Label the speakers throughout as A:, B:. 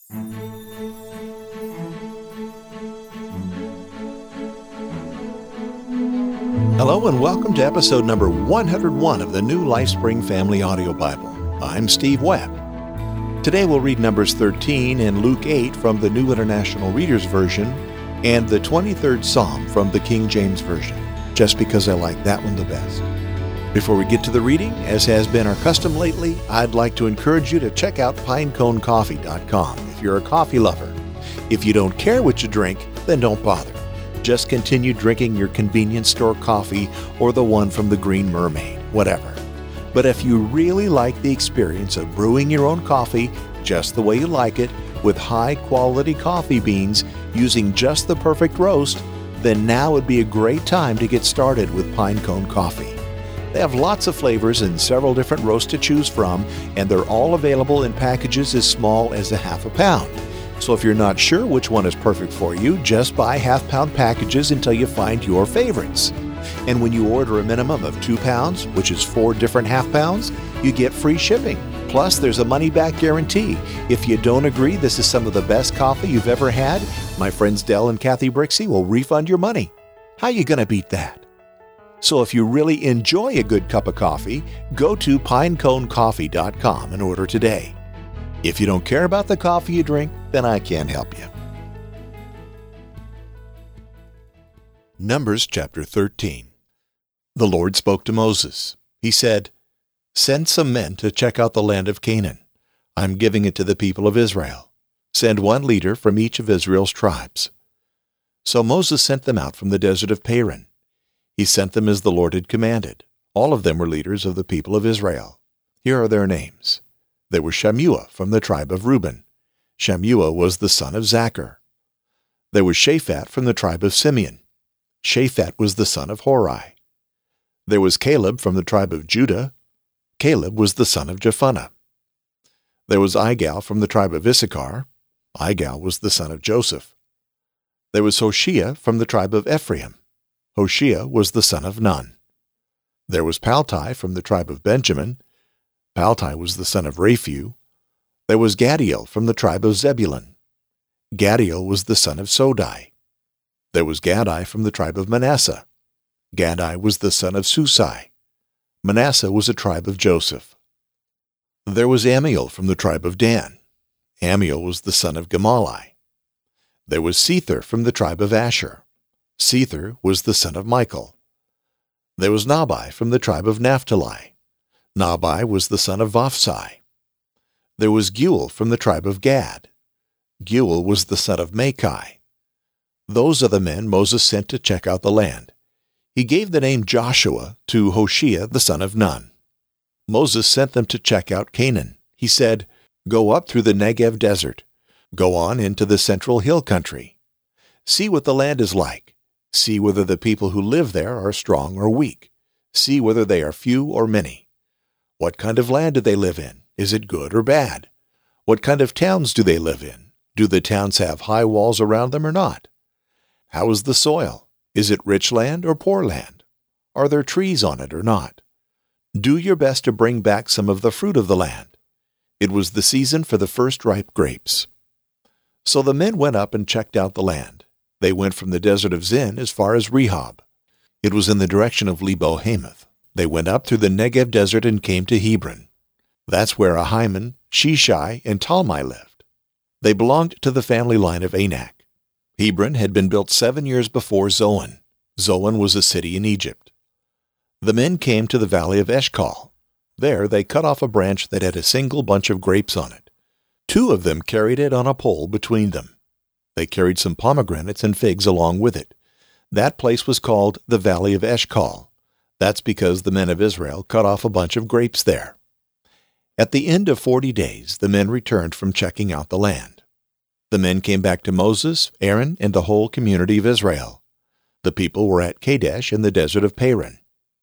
A: Hello and welcome to episode number 101 of the New LifeSpring Family Audio Bible. I'm Steve Webb. Today we'll read Numbers 13 and Luke 8 from the New International Reader's Version and the 23rd Psalm from the King James Version, just because I like that one the best. Before we get to the reading, as has been our custom lately, I'd like to encourage you to check out pineconecoffee.com if you're a coffee lover. If you don't care what you drink, then don't bother. Just continue drinking your convenience store coffee or the one from the Green Mermaid, whatever. But if you really like the experience of brewing your own coffee just the way you like it, with high-quality coffee beans using just the perfect roast, then now would be a great time to get started with Pinecone Coffee. They have lots of flavors and several different roasts to choose from, and they're all available in packages as small as a half a pound. So if you're not sure which one is perfect for you, just buy half-pound packages until you find your favorites. And when you order a minimum of 2 pounds, which is 4 different half-pounds, you get free shipping. Plus, there's a money-back guarantee. If you don't agree this is some of the best coffee you've ever had, my friends Del and Kathy Brixey will refund your money. How you gonna beat that? So if you really enjoy a good cup of coffee, go to pineconecoffee.com and order today. If you don't care about the coffee you drink, then I can't help you. Numbers chapter 13. The Lord spoke to Moses. He said, "Send some men to check out the land of Canaan. I'm giving it to the people of Israel. Send one leader from each of Israel's tribes." So Moses sent them out from the desert of Paran. He sent them as the Lord had commanded. All of them were leaders of the people of Israel. Here are their names. There was Shammua from the tribe of Reuben. Shammua was the son of Zachar. There was Shaphat from the tribe of Simeon. Shaphat was the son of Hori. There was Caleb from the tribe of Judah. Caleb was the son of Jephunneh. There was Igal from the tribe of Issachar. Igal was the son of Joseph. There was Hoshea from the tribe of Ephraim. Hoshea was the son of Nun. There was Paltai from the tribe of Benjamin. Paltai was the son of Raphu. There was Gadiel from the tribe of Zebulun. Gadiel was the son of Sodai. There was Gadai from the tribe of Manasseh. Gadai was the son of Susai. Manasseh was a tribe of Joseph. There was Amiel from the tribe of Dan. Amiel was the son of Gemalli. There was Sether from the tribe of Asher. Sether was the son of Michael. There was Nabai from the tribe of Naphtali. Nabai was the son of Vophsi. There was Geuel from the tribe of Gad. Geuel was the son of Machi. Those are the men Moses sent to check out the land. He gave the name Joshua to Hoshea the son of Nun. Moses sent them to check out Canaan. He said, "Go up through the Negev desert. Go on into the central hill country. See what the land is like. See whether the people who live there are strong or weak. See whether they are few or many. What kind of land do they live in? Is it good or bad? What kind of towns do they live in? Do the towns have high walls around them or not? How is the soil? Is it rich land or poor land? Are there trees on it or not? Do your best to bring back some of the fruit of the land." It was the season for the first ripe grapes. So the men went up and checked out the land. They went from the desert of Zin as far as Rehob. It was in the direction of Lebo Hamath. They went up through the Negev desert and came to Hebron. That's where Ahiman, Sheshai, and Talmai lived. They belonged to the family line of Anak. Hebron had been built 7 years before Zoan. Zoan was a city in Egypt. The men came to the valley of Eshcol. There they cut off a branch that had a single bunch of grapes on it. 2 of them carried it on a pole between them. They carried some pomegranates and figs along with it. That place was called the Valley of Eshcol. That's because the men of Israel cut off a bunch of grapes there. At the end of 40 days, the men returned from checking out the land. The men came back to Moses, Aaron, and the whole community of Israel. The people were at Kadesh in the desert of Paran.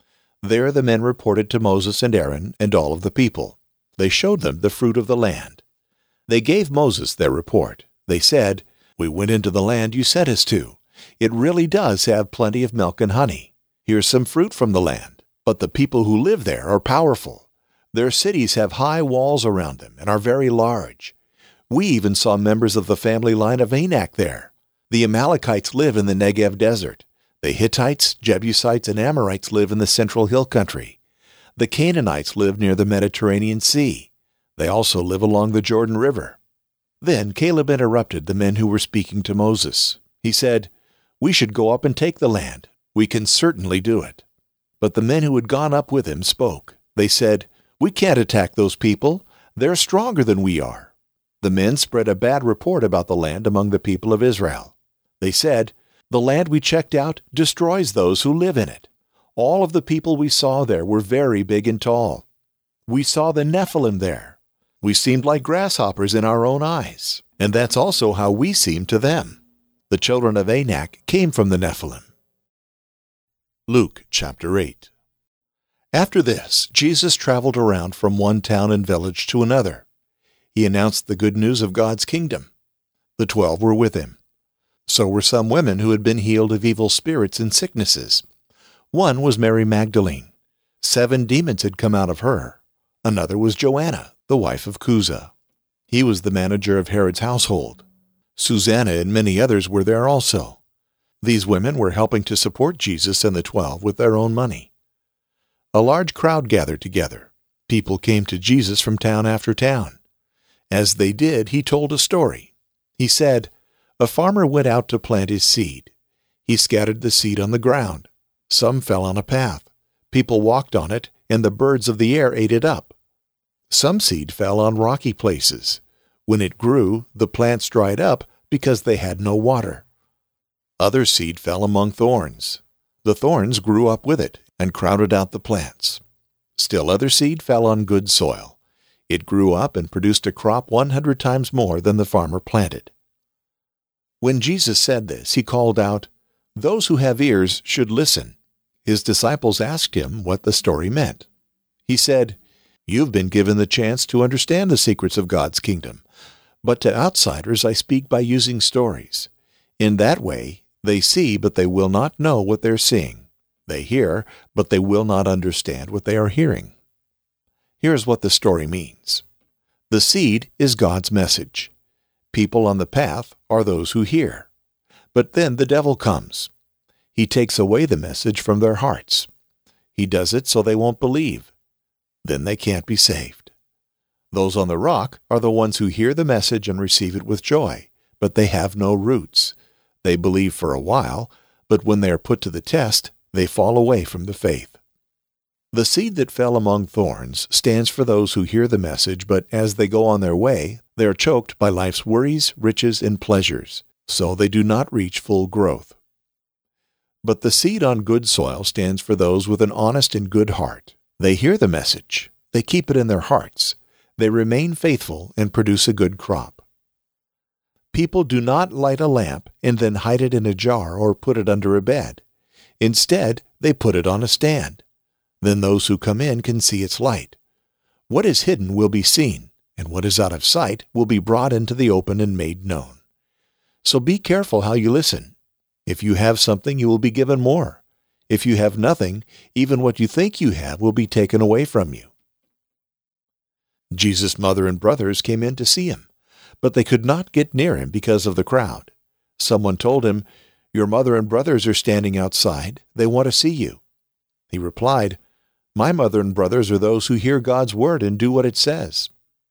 A: There the men reported to Moses and Aaron and all of the people. They showed them the fruit of the land. They gave Moses their report. They said, "We went into the land you sent us to. It really does have plenty of milk and honey. Here's some fruit from the land. But the people who live there are powerful. Their cities have high walls around them and are very large. We even saw members of the family line of Anak there. The Amalekites live in the Negev desert. The Hittites, Jebusites, and Amorites live in the central hill country. The Canaanites live near the Mediterranean Sea. They also live along the Jordan River." Then Caleb interrupted the men who were speaking to Moses. He said, "We should go up and take the land. We can certainly do it." But the men who had gone up with him spoke. They said, "We can't attack those people. They're stronger than we are." The men spread a bad report about the land among the people of Israel. They said, "The land we checked out destroys those who live in it. All of the people we saw there were very big and tall. We saw the Nephilim there. We seemed like grasshoppers in our own eyes, and that's also how we seemed to them. The children of Anak came from the Nephilim." Luke chapter 8. After this, Jesus traveled around from one town and village to another. He announced the good news of God's kingdom. The 12 were with him. So were some women who had been healed of evil spirits and sicknesses. One was Mary Magdalene. 7 demons had come out of her. Another was Joanna, the wife of Chuza. He was the manager of Herod's household. Susanna and many others were there also. These women were helping to support Jesus and the 12 with their own money. A large crowd gathered together. People came to Jesus from town after town. As they did, he told a story. He said, "A farmer went out to plant his seed. He scattered the seed on the ground. Some fell on a path. People walked on it, and the birds of the air ate it up. Some seed fell on rocky places. When it grew, the plants dried up because they had no water. Other seed fell among thorns. The thorns grew up with it and crowded out the plants. Still other seed fell on good soil. It grew up and produced a crop 100 times more than the farmer planted." When Jesus said this, he called out, "Those who have ears should listen." His disciples asked him what the story meant. He said, "You've been given the chance to understand the secrets of God's kingdom, but to outsiders I speak by using stories. In that way, they see, but they will not know what they're seeing. They hear, but they will not understand what they are hearing." Here's what the story means. The seed is God's message. People on the path are those who hear. But then the devil comes. He takes away the message from their hearts. He does it so they won't believe. Then they can't be saved. Those on the rock are the ones who hear the message and receive it with joy, but they have no roots. They believe for a while, but when they are put to the test, they fall away from the faith. The seed that fell among thorns stands for those who hear the message, but as they go on their way, they are choked by life's worries, riches, and pleasures, so they do not reach full growth. But the seed on good soil stands for those with an honest and good heart. They hear the message. They keep it in their hearts. They remain faithful and produce a good crop. People do not light a lamp and then hide it in a jar or put it under a bed. Instead, they put it on a stand. Then those who come in can see its light. What is hidden will be seen, and what is out of sight will be brought into the open and made known. So be careful how you listen. If you have something, you will be given more. If you have nothing, even what you think you have will be taken away from you." Jesus' mother and brothers came in to see him, but they could not get near him because of the crowd. Someone told him, "Your mother and brothers are standing outside. They want to see you." He replied, "My mother and brothers are those who hear God's word and do what it says."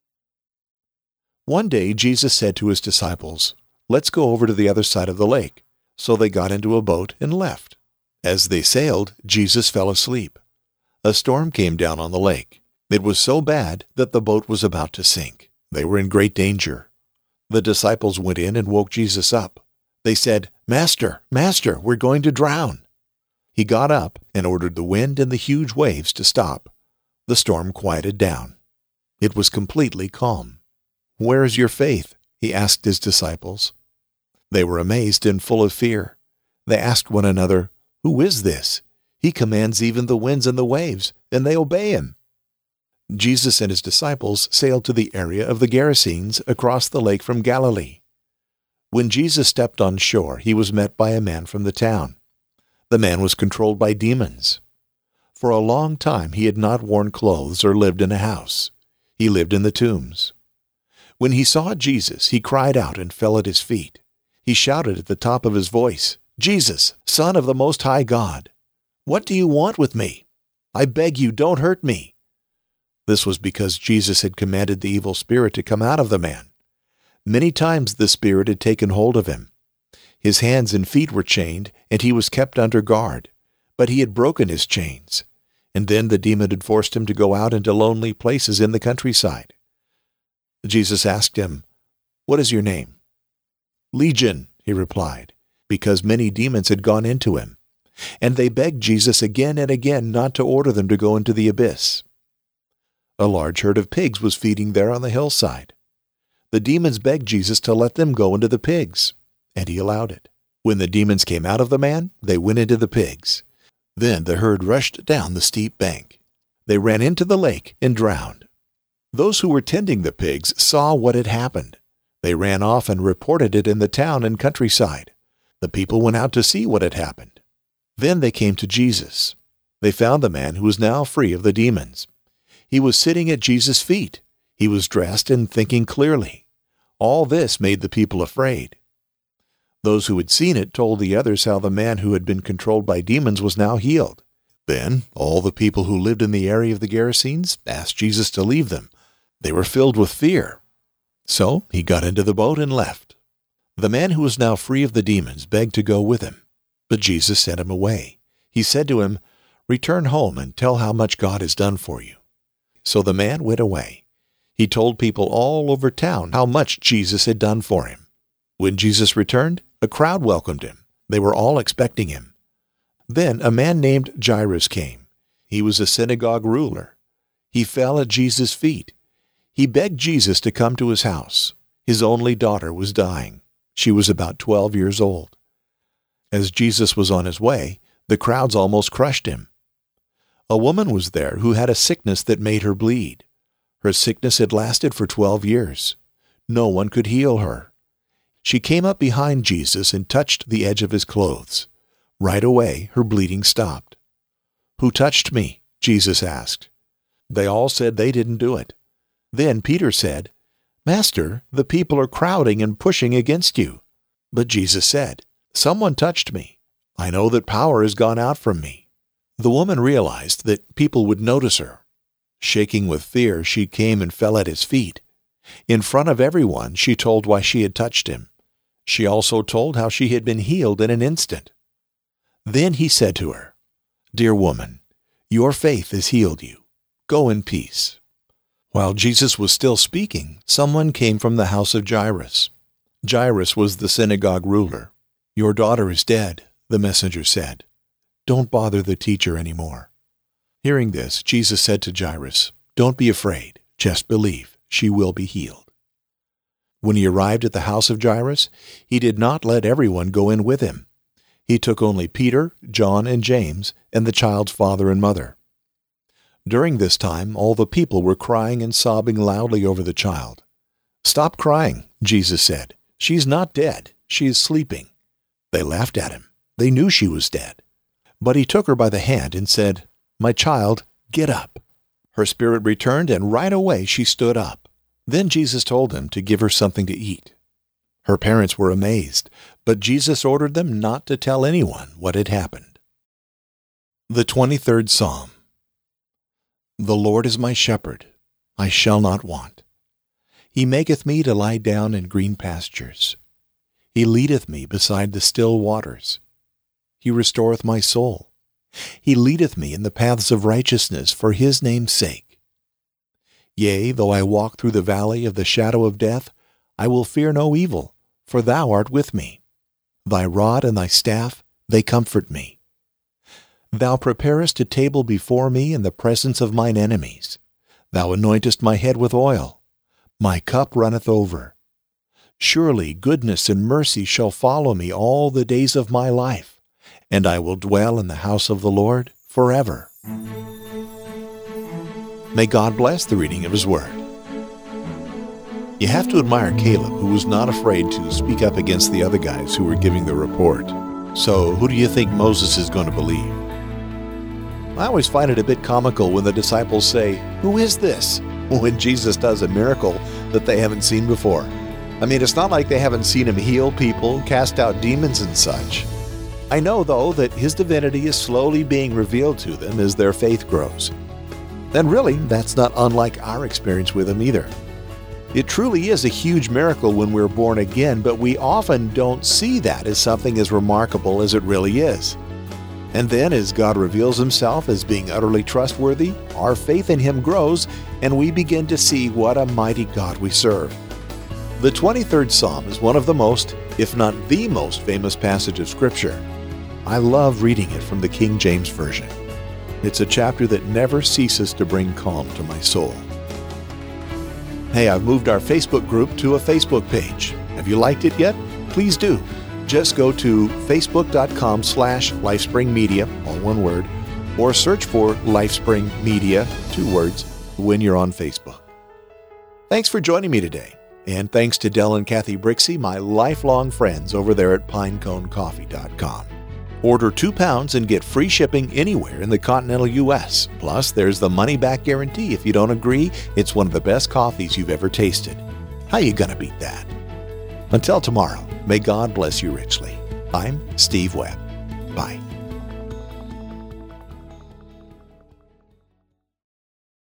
A: One day Jesus said to his disciples, "Let's go over to the other side of the lake." So they got into a boat and left. As they sailed, Jesus fell asleep. A storm came down on the lake. It was so bad that the boat was about to sink. They were in great danger. The disciples went in and woke Jesus up. They said, "Master, Master, we're going to drown." He got up and ordered the wind and the huge waves to stop. The storm quieted down. It was completely calm. "Where is your faith?" he asked his disciples. They were amazed and full of fear. They asked one another, "Who is this? He commands even the winds and the waves, and they obey him." Jesus and his disciples sailed to the area of the Gerasenes across the lake from Galilee. When Jesus stepped on shore, he was met by a man from the town. The man was controlled by demons. For a long time he had not worn clothes or lived in a house. He lived in the tombs. When he saw Jesus, he cried out and fell at his feet. He shouted at the top of his voice, "Jesus, Son of the Most High God, what do you want with me? I beg you, don't hurt me." This was because Jesus had commanded the evil spirit to come out of the man. Many times the spirit had taken hold of him. His hands and feet were chained, and he was kept under guard, but he had broken his chains. And then the demon had forced him to go out into lonely places in the countryside. Jesus asked him, "What is your name?" "Legion," he replied, because many demons had gone into him. And they begged Jesus again and again not to order them to go into the abyss. A large herd of pigs was feeding there on the hillside. The demons begged Jesus to let them go into the pigs, and he allowed it. When the demons came out of the man, they went into the pigs. Then the herd rushed down the steep bank. They ran into the lake and drowned. Those who were tending the pigs saw what had happened. They ran off and reported it in the town and countryside. The people went out to see what had happened. Then they came to Jesus. They found the man who was now free of the demons. He was sitting at Jesus' feet. He was dressed and thinking clearly. All this made the people afraid. Those who had seen it told the others how the man who had been controlled by demons was now healed. Then all the people who lived in the area of the Gerasenes asked Jesus to leave them. They were filled with fear. So he got into the boat and left. The man who was now free of the demons begged to go with him, but Jesus sent him away. He said to him, "Return home and tell how much God has done for you." So the man went away. He told people all over town how much Jesus had done for him. When Jesus returned, a crowd welcomed him. They were all expecting him. Then a man named Jairus came. He was a synagogue ruler. He fell at Jesus' feet. He begged Jesus to come to his house. His only daughter was dying. She was about 12 years old. As Jesus was on his way, the crowds almost crushed him. A woman was there who had a sickness that made her bleed. Her sickness had lasted for 12 years. No one could heal her. She came up behind Jesus and touched the edge of his clothes. Right away, her bleeding stopped. "Who touched me?" Jesus asked. They all said they didn't do it. Then Peter said, "Master, the people are crowding and pushing against you." But Jesus said, "Someone touched me. I know that power has gone out from me." The woman realized that people would notice her. Shaking with fear, she came and fell at his feet. In front of everyone, she told why she had touched him. She also told how she had been healed in an instant. Then he said to her, "Dear woman, your faith has healed you. Go in peace." While Jesus was still speaking, someone came from the house of Jairus. Jairus was the synagogue ruler. "Your daughter is dead," the messenger said. "Don't bother the teacher anymore." Hearing this, Jesus said to Jairus, "Don't be afraid, just believe. She will be healed." When he arrived at the house of Jairus, he did not let everyone go in with him. He took only Peter, John, and James, and the child's father and mother. During this time, all the people were crying and sobbing loudly over the child. "Stop crying," Jesus said. "She's not dead. She is sleeping." They laughed at him. They knew she was dead. But he took her by the hand and said, "My child, get up." Her spirit returned, and right away she stood up. Then Jesus told them to give her something to eat. Her parents were amazed, but Jesus ordered them not to tell anyone what had happened. The 23rd Psalm. The Lord is my shepherd, I shall not want. He maketh me to lie down in green pastures. He leadeth me beside the still waters. He restoreth my soul. He leadeth me in the paths of righteousness for his name's sake. Yea, though I walk through the valley of the shadow of death, I will fear no evil, for thou art with me. Thy rod and thy staff, they comfort me. Thou preparest a table before me in the presence of mine enemies. Thou anointest my head with oil. My cup runneth over. Surely goodness and mercy shall follow me all the days of my life, and I will dwell in the house of the Lord forever. May God bless the reading of His Word. You have to admire Caleb, who was not afraid to speak up against the other guys who were giving the report. So, who do you think Moses is going to believe? I always find it a bit comical when the disciples say, "Who is this?" when Jesus does a miracle that they haven't seen before. I mean, it's not like they haven't seen him heal people, cast out demons and such. I know, though, that his divinity is slowly being revealed to them as their faith grows. And really, that's not unlike our experience with him either. It truly is a huge miracle when we're born again, but we often don't see that as something as remarkable as it really is. And then, as God reveals himself as being utterly trustworthy, our faith in him grows, and we begin to see what a mighty God we serve. The 23rd Psalm is one of the most, if not the most famous passage of Scripture. I love reading it from the King James Version. It's a chapter that never ceases to bring calm to my soul. Hey, I've moved our Facebook group to a Facebook page. Have you liked it yet? Please do. Just go to facebook.com/LifespringMedia, all one word, or search for Lifespring Media, 2 words, when you're on Facebook. Thanks for joining me today. And thanks to Del and Kathy Brixey, my lifelong friends over there at PineConeCoffee.com. Order 2 pounds and get free shipping anywhere in the continental U.S. Plus, there's the money-back guarantee. If you don't agree, it's one of the best coffees you've ever tasted. How you gonna beat that? Until tomorrow, may God bless you richly. I'm Steve Webb. Bye.